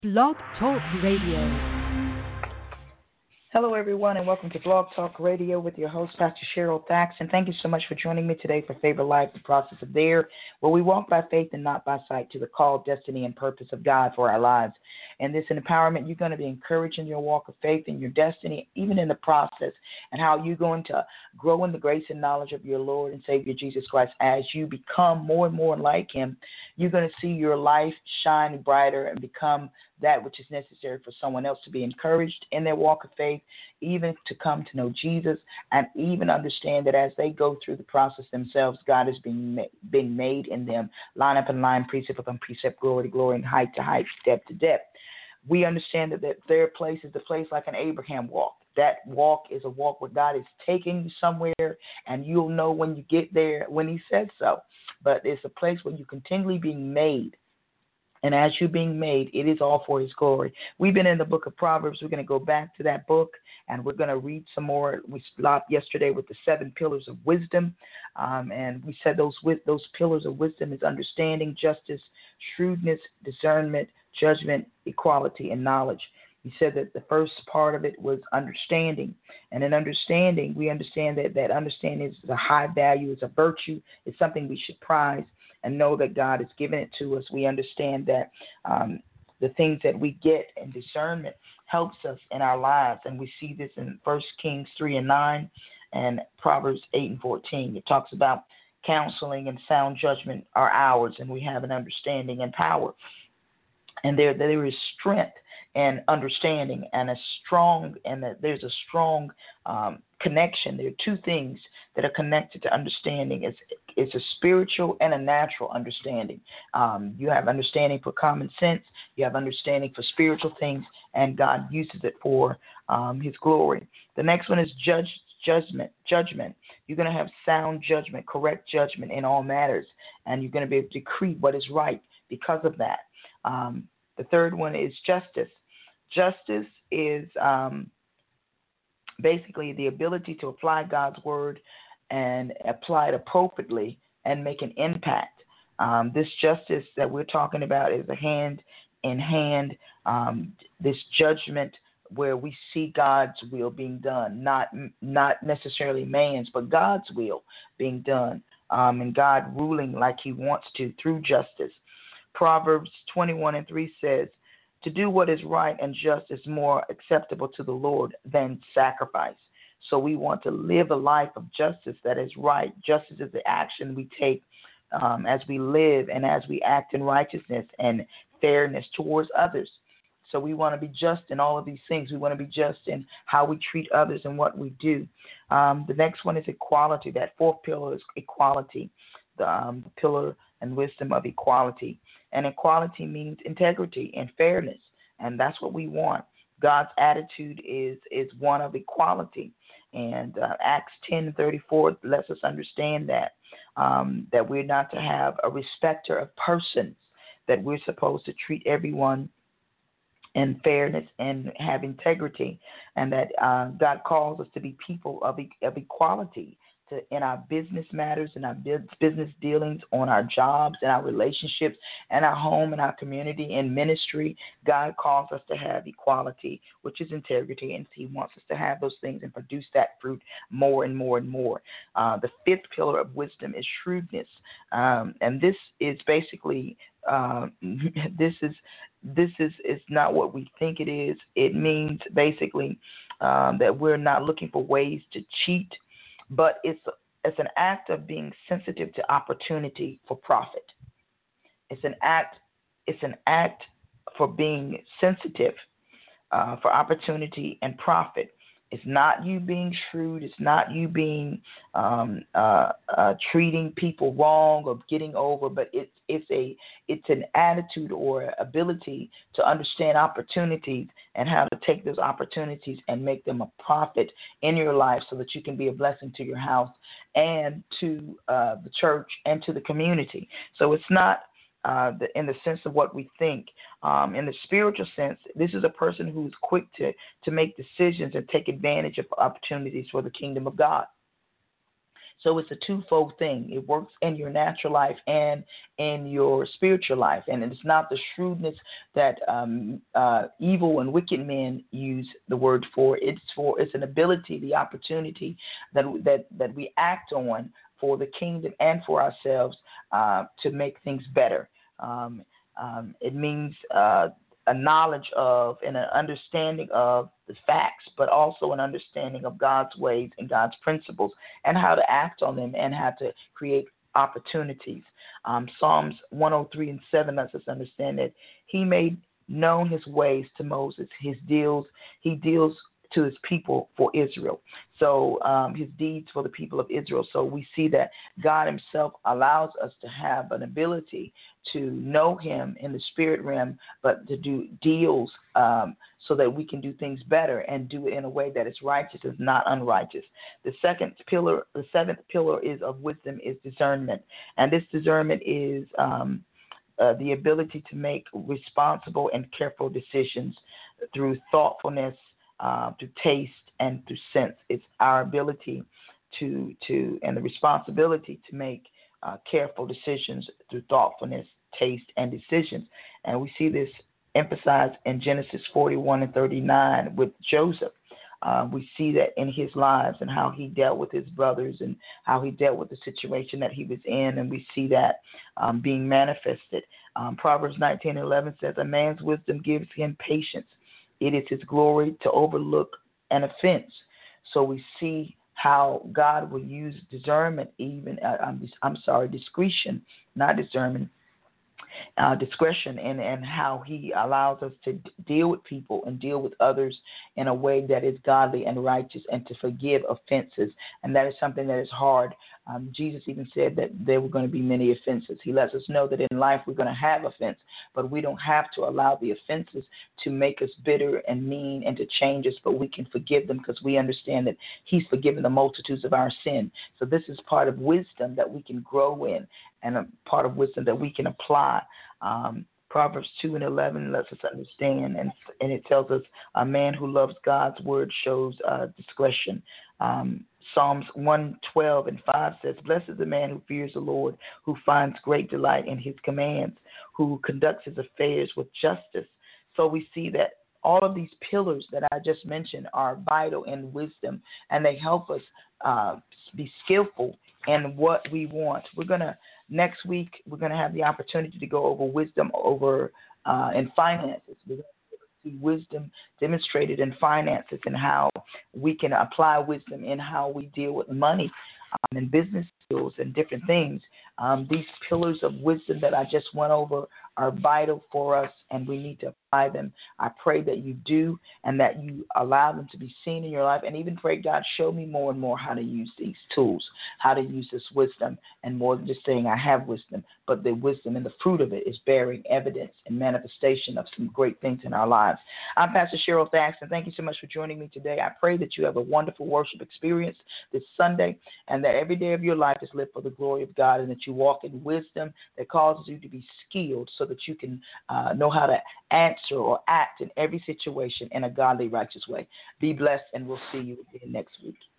Blog Talk Radio. Hello, everyone, and welcome to Blog Talk Radio with your host, Pastor Cheryl Thaxton. Thank you so much for joining me today for Favor Life, the process of there, where we walk by faith and not by sight to the call, destiny, and purpose of God for our lives. And this empowerment, you're going to be encouraged in your walk of faith and your destiny, even in the process, and how you're going to grow in the grace and knowledge of your Lord and Savior Jesus Christ. As you become more and more like Him, you're going to see your life shine brighter and become that which is necessary for someone else to be encouraged in their walk of faith, even to come to know Jesus, and even understand that as they go through the process themselves, God is being made in them, line upon line, precept upon precept, glory to glory, and height to height, step to depth. We understand that their place is the place like an Abraham walk. That walk is a walk where God is taking you somewhere, and you'll know when you get there when He said so. But it's a place where you're continually being made. And as you're being made, it is all for His glory. We've been in the book of Proverbs. We're going to go back to that book, and we're going to read some more. We stopped yesterday with the 7 pillars of wisdom, and we said those pillars of wisdom is understanding, justice, shrewdness, discernment, judgment, equality, and knowledge. We said that the first part of it was understanding. And in understanding, we understand that understanding is a high value, it's a virtue, it's something we should prize and know that God has given it to us. We understand that the things that we get in discernment helps us in our lives. And we see this in 1 Kings 3:9 and Proverbs 8:14. It talks about counseling and sound judgment are ours, and we have an understanding and power. And there is strength and understanding, and there's a strong connection. There are two things that are connected to understanding. It's a spiritual and a natural understanding. You have understanding for common sense. You have understanding for spiritual things, and God uses it for His glory. The next one is judgment. You're going to have sound judgment, correct judgment in all matters, and you're going to be able to decree what is right because of that. The third one is justice. Justice is basically the ability to apply God's word and apply it appropriately and make an impact. This justice that we're talking about is a hand in hand, this judgment where we see God's will being done, not necessarily man's, but God's will being done, and God ruling like He wants to through justice. Proverbs 21:3 says, "To do what is right and just is more acceptable to the Lord than sacrifice." So we want to live a life of justice that is right. Justice is the action we take as we live and as we act in righteousness and fairness towards others. So we want to be just in all of these things. We want to be just in how we treat others and what we do. The next one is equality. That fourth pillar is equality, the pillar and wisdom of equality. And equality means integrity and fairness, and that's what we want. God's attitude is one of equality, and Acts 10:34 lets us understand that we're not to have a respecter of persons, that we're supposed to treat everyone in fairness and have integrity, and that God calls us to be people of equality in our business matters, in our business dealings, on our jobs, in our relationships, and our home, and our community, and ministry. God calls us to have equality, which is integrity, and He wants us to have those things and produce that fruit more and more and more. The fifth pillar of wisdom is shrewdness, and this is basically this is not what we think it is. It means basically that we're not looking for ways to cheat, but it's an act of being sensitive to opportunity for profit. It's an act for being sensitive for opportunity and profit. It's not you being shrewd. It's not you being treating people wrong or getting over, but it's an attitude or ability to understand opportunities and how to take those opportunities and make them a profit in your life so that you can be a blessing to your house and to the church and to the community. So it's not in the sense of what we think. In the spiritual sense, this is a person who's quick to make decisions and take advantage of opportunities for the kingdom of God. So it's a twofold thing. It works in your natural life and in your spiritual life. And it's not the shrewdness that evil and wicked men use the word for. It's an ability, the opportunity that we act on for the kingdom and for ourselves to make things better. It means a knowledge of and an understanding of the facts, but also an understanding of God's ways and God's principles and how to act on them and how to create opportunities. Psalms 103:7 lets us understand that He made known His ways to Moses. He deals to His people for Israel. So His deeds for the people of Israel. So we see that God Himself allows us to have an ability to know Him in the spirit realm, but to do deals so that we can do things better and do it in a way that is righteous and not unrighteous. The seventh pillar is of wisdom is discernment, and this discernment is the ability to make responsible and careful decisions through thoughtfulness, through taste, and through sense. It's our ability to and the responsibility to make careful decisions through thoughtfulness, taste, and decisions. And we see this emphasized in Genesis 41:39 with Joseph. We see that in his lives and how he dealt with his brothers and how he dealt with the situation that he was in, and we see that being manifested. Proverbs 19:11 says, "A man's wisdom gives him patience. It is his glory to overlook an offense." So we see how God will use discernment, discretion, not discernment, discretion, and how He allows us to deal with people and deal with others in a way that is godly and righteous, and to forgive offenses. And that is something that is hard. Jesus even said that there were going to be many offenses. He lets us know that in life we're going to have offense, but we don't have to allow the offenses to make us bitter and mean and to change us, but we can forgive them because we understand that He's forgiven the multitudes of our sin. So this is part of wisdom that we can grow in, and a part of wisdom that we can apply. Proverbs 2:11 lets us understand, and it tells us a man who loves God's word shows discretion. Psalms 112:5 says, "Blessed is the man who fears the Lord, who finds great delight in His commands, who conducts his affairs with justice." So we see that all of these pillars that I just mentioned are vital in wisdom, and they help us be skillful in what we want. Next week, we're going to have the opportunity to go over wisdom in finances. We're going to see wisdom demonstrated in finances and how we can apply wisdom in how we deal with money and business skills and different things. These pillars of wisdom that I just went over are vital for us, and we need to apply them. I pray that you do and that you allow them to be seen in your life, and even pray, God, show me more and more how to use these tools, how to use this wisdom, and more than just saying I have wisdom, but the wisdom and the fruit of it is bearing evidence and manifestation of some great things in our lives. I'm Pastor Cheryl Thaxton. Thank you so much for joining me today. I pray that you have a wonderful worship experience this Sunday, and that every day of your life is lived for the glory of God, and that you walk in wisdom that causes you to be skilled so that you can know how to answer or act in every situation in a godly, righteous way. Be blessed, and we'll see you again next week.